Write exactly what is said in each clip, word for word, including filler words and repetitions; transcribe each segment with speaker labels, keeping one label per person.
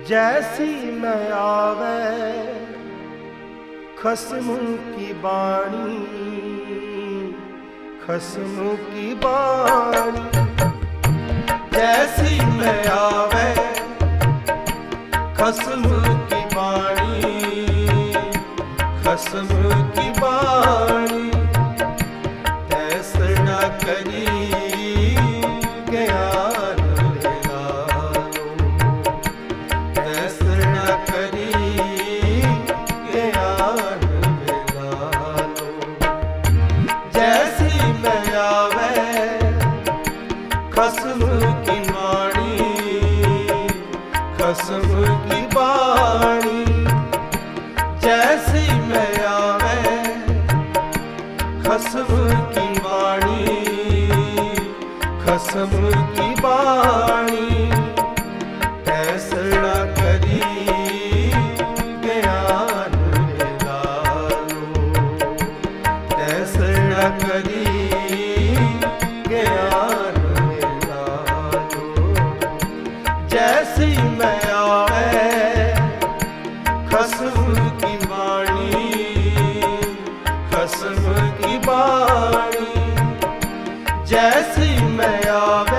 Speaker 1: जैसी मैं आवे खस्म की बाणी, खस्म की बाणी।
Speaker 2: जैसी मैं आवे खस्म की बाणी, खस्म की बाणी। ऐसा करी ज्ञान लो, ऐसा करी ज्ञान लो। जैसी मैं आवे खस्म की बाणी, खस्म की बाणी। जैसी मैं आवे खस्म की बाणी, खस्म की बाणी। ऐसा करी ज्ञान लो, ऐसा करी ज्ञान लो। जैसी मैं आवे खस्म की बाणी, खस्म की बाणी। जैसी मैं आवे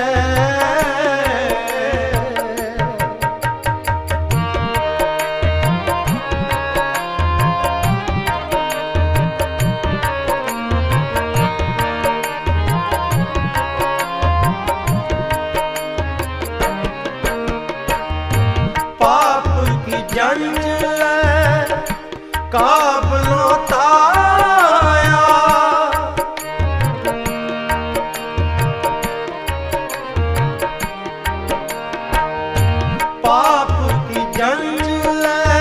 Speaker 2: पाप की जंज काबलों ताया। पाप की जंज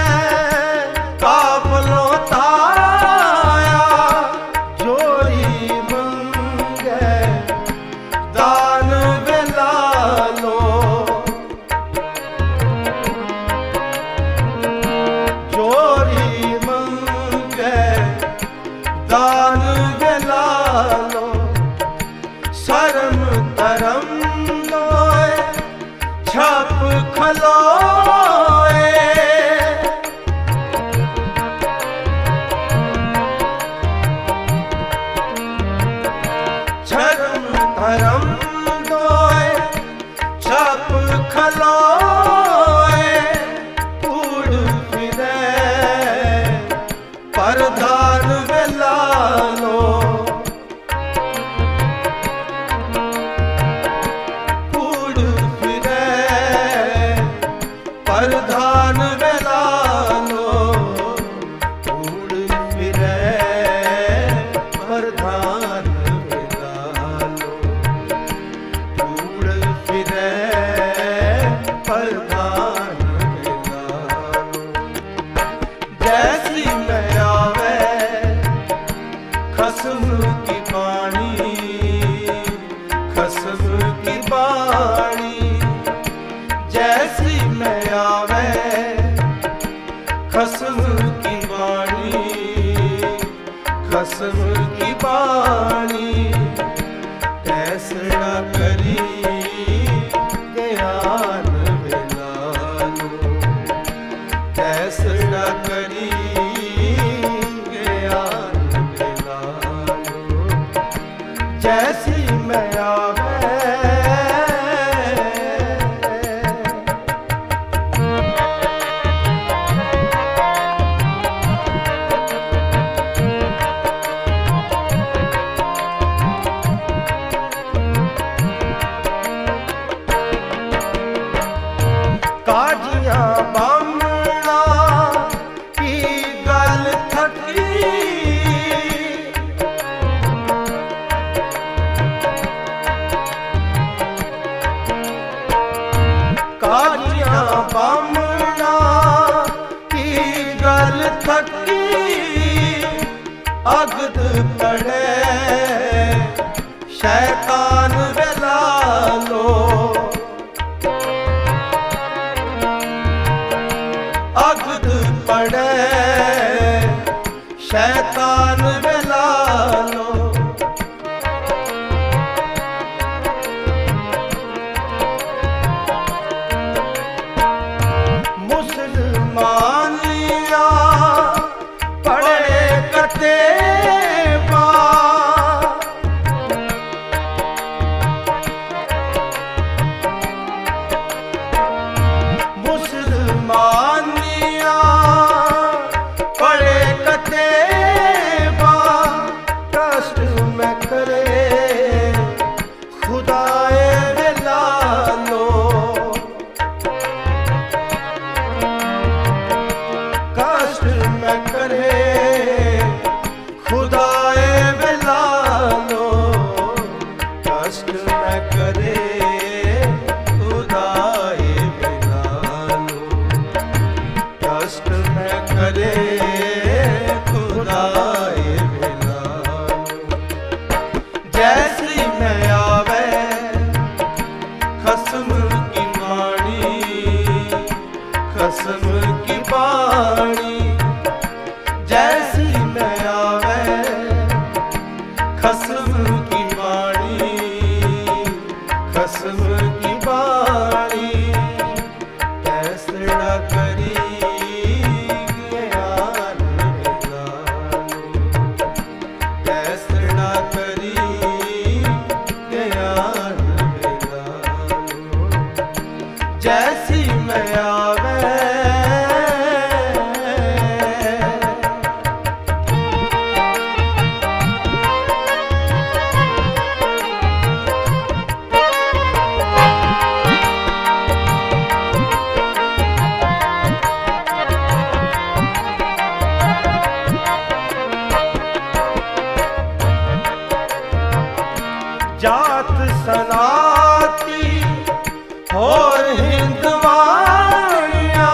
Speaker 2: काबलों ताया। जोरी मंगे दान बेला लो, जोरी मंगे दान बेला लो। शर्म धर्म लोए छप खलोए। शर्म धर्म लोए छप खलोए। उड़ फिरे परधान बेला लो, उड़ फिरे परधान बेला लो। उड़ फिरे परधान बेला लो, उड़ फिरे परधान बेला लो। जैसी मैं आवे खस्म की बाणी, खस्म की बाणी। जैसी मैं आवे खस्म की बाणी, खस्म की बाणी। ऐसा करी ज्ञान बेला लो, ऐसा करी ज्ञान बेला लो। जैसी मैं आवे काजियां बामणा की गल थकी। काजियां बामणा की गल थकी। अगद पड़े शैतान बेला लो, अगद पड़े शैतान बेला लो। खुदाए बिलालो कष्ट न करे खुदाए बिलालो कष्ट न करे खुदाए बिलालो कष्ट न करे खुदाए बिलालो जैसी मैं आवे खस्म की वाणी खस्म की वाणी जैसी मैं आवे खस्म की वाणी खस्म की वाणी कैसड़ा करी ज्ञान बिलालो कैसड़ा करी ज्ञान बिलालो जैसी मैं आवे जात सनाती और हिंदवानिया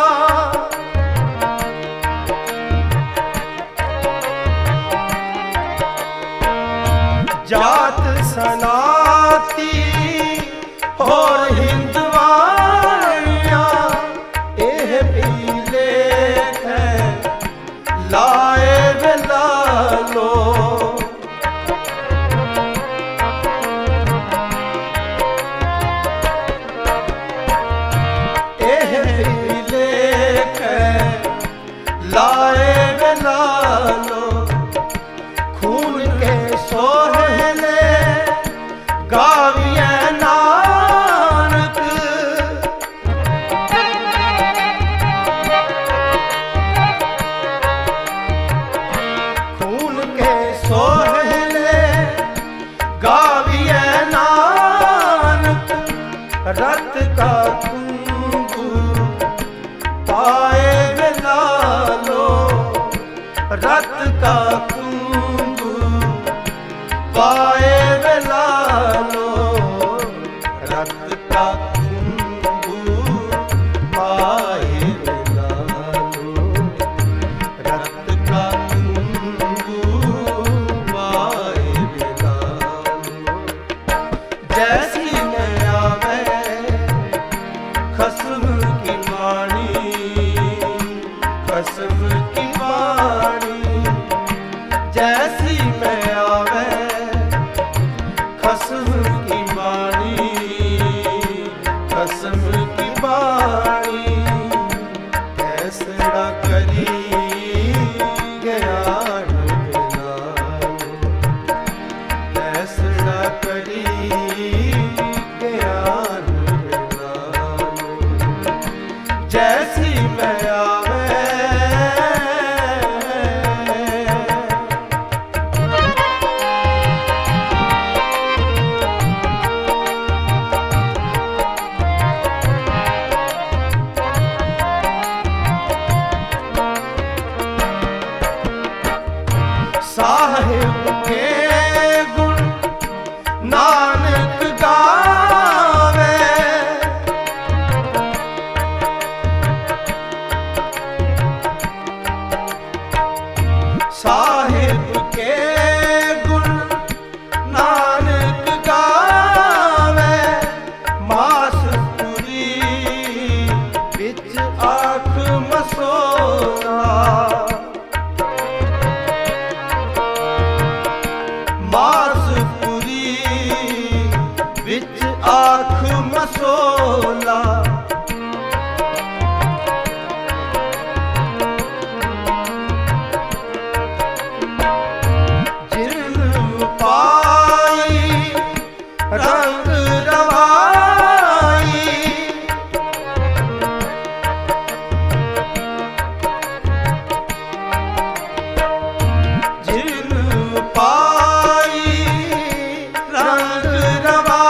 Speaker 2: जात सनाती और हिंदवानिया एह पीले है लाए बिलालो लाए बिलालो खून के सोहले गाविए नानक खून के सोहले गाविए नानक रत का कुंकू पाए बिलालो रत का कुंकू पाए बिलालो रत का कुंकू पाए बिलालो रत का कुंकू पाए बिलालो जैसी मैं आवे खस्म की वाणी खस्म की वाणी जैसी मैं आवे खस्म की वाणी खस्म की वाणी कैसड़ा करी ज्ञान बिलालो कैसड़ा करी ज्ञान बिलालो जैसी मैं आवे साहिब के गुण नानक गावे साहिब के गुण नानक गावे मासपुरी बिच आँख मसोला मासपुरी बिच आँख मसोला जिन पाई रंग रवाई जिन पाई रंग रवाई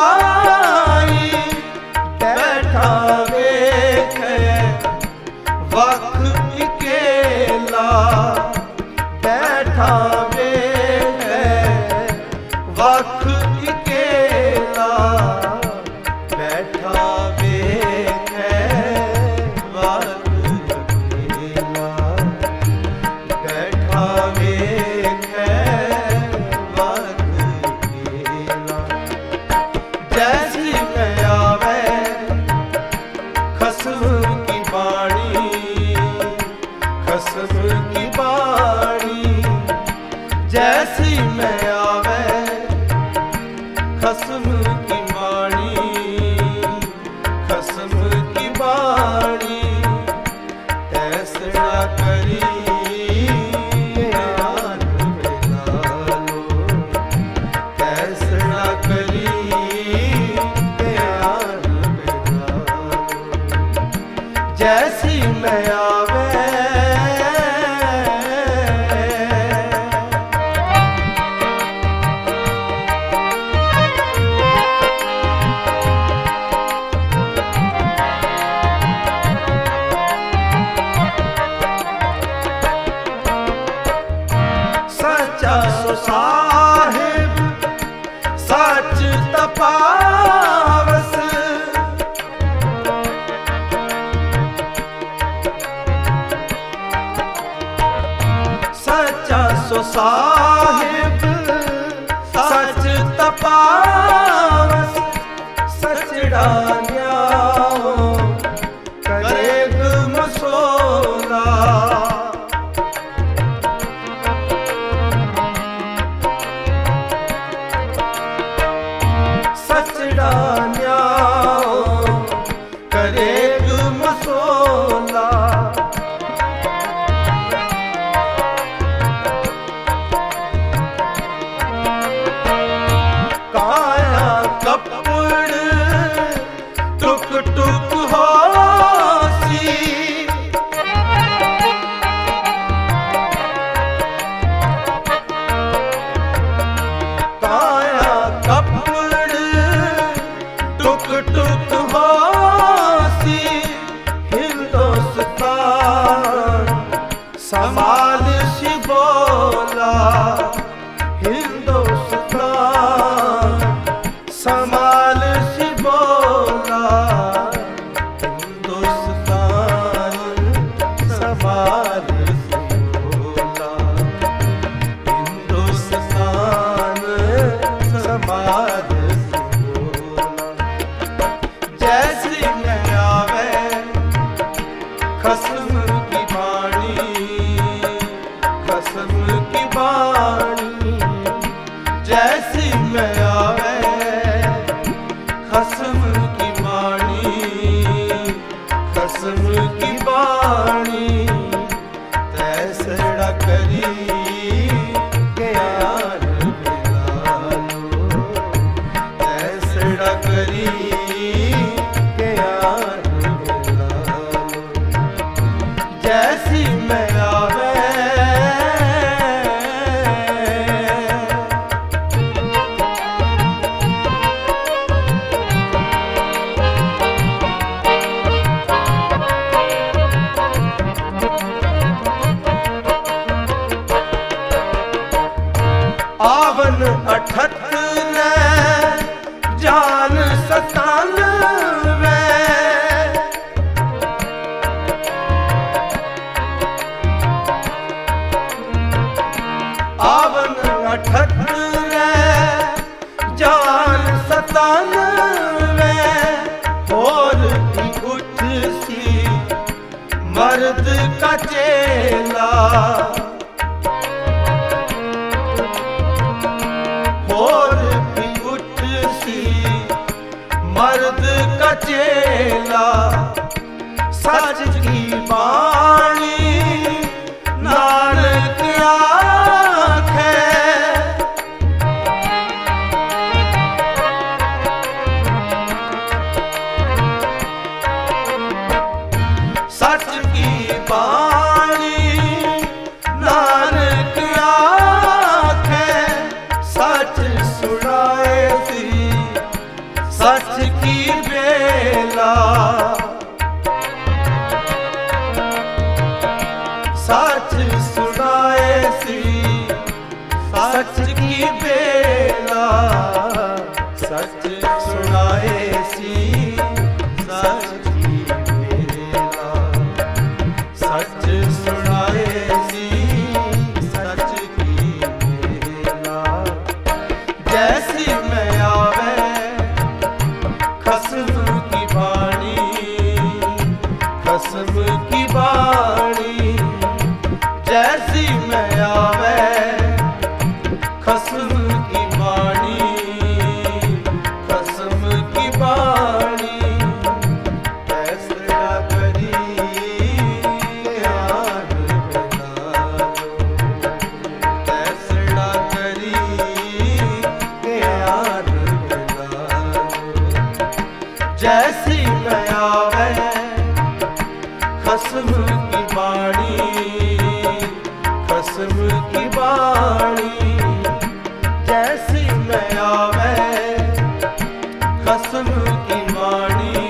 Speaker 2: साहिब सच तपावस सचड़ा न्याओ करेग मसोला। सचड़ा न्याओ करेग मसोला। काया कपड़ टुक टुक होसी। काया कपड़ टुक टुक होसी। हिंदुस्तान समाल सी बोला। हिंदुस्तान समाल सी बोला। हिंदुस्तान समाल सी बोला। हिंदुस्तान समाल सी बोला। जैसी न आवे खसम की बाणी। खसम की बाणी जैसी मैं आवे खसम की बाणी। खसम की बाणी तैसड़ा करी ज्ञान मिलालो। तैसड़ा करी ज्ञान मिलालो। जैसी मैं आवे आवन अठत ने जान सतानवे। आवन अठत ने जान सतानवे। और की उठ सी मर्द का चेला। और भी उठ सी मर्द का चेला। सच की बाणी नानक आखे। सच की बाणी नानक आखे। सच सुनाए सी सच की बेला। सच सुनाए सी सच की बेला। सच सुनाए सी सच की बेला। सच सुनाए सी सच की बेला। जैसी मैं आवे खसम की बाणी। खसम की बाणी जैसी मैं आवे खसम की बाणी। खसम की बाणी फैसला करी ज्ञान मिलालो। फैसला करी ज्ञान मिलालो। जैसी मैं आवे खसम की बाणी। खसम की बाणी जैसी मैं आवे खसम की बाणी।